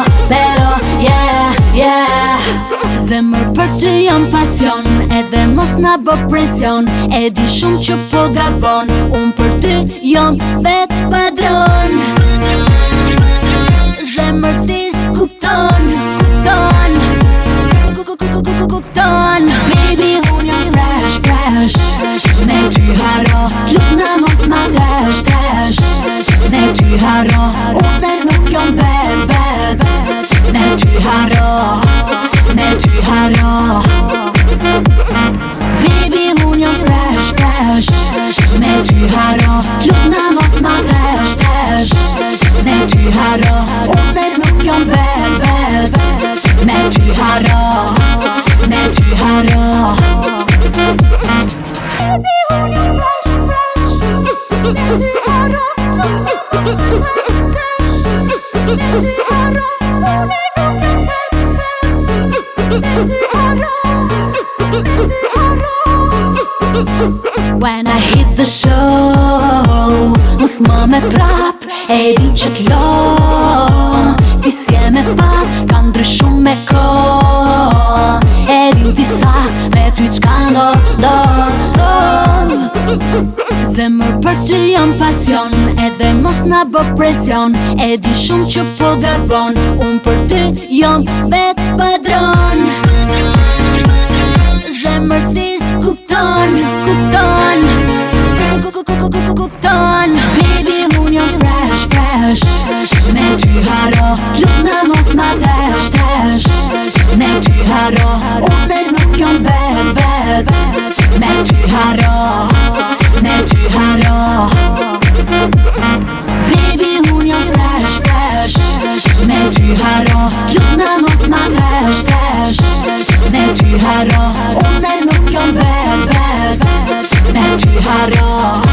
belo, yeah, yeah. Zemër për ty jam pasion, edhe mos na bë presion. E di shumë që po gabon, unë për ty jam vet padron. Zemër ti s'kupton, kupton. Baby, unë jam fresh, fresh. Me ty haro, lukna mos ma desh, desh. Me ty haro, unë nuk jam bad, bad. Me ty haro, me ty haro. Baby, unë jam fresh, fresh. Me ty haro, lukna mos ma desh, desh. Me ty haro, unë nuk jam bad, bad. Me ty haro, me ty haro. Baby, unë jam fresh, fresh. Me ty haro, lukna mos ma desh, desh. Me ty haro, unë nuk jam bad, bad. Me ty haro, me ty haro. When I hit the show, mos më me prap, e di që t'lo. Ti s'je me fat, ka ndryshu me ko. E din ti sa, me ty qka ndodh. Zemër për ty jam pasion, edhe mos na bë presion. E di shumë që po gabon, unë për ty jam vet padron. Zemër ti s'kupton, kupton. Baby, unë jam fresh, fresh. Me ty haro, lukna mos ma desh, desh. Me ty haro, unë nuk jam bad, bad. Me ty haro, me ty haro. Baby, unë jam fresh, fresh. Me ty haro, lukna mos ma desh, desh. Me ty haro, unë nuk jam bad, bad. Me ty haro.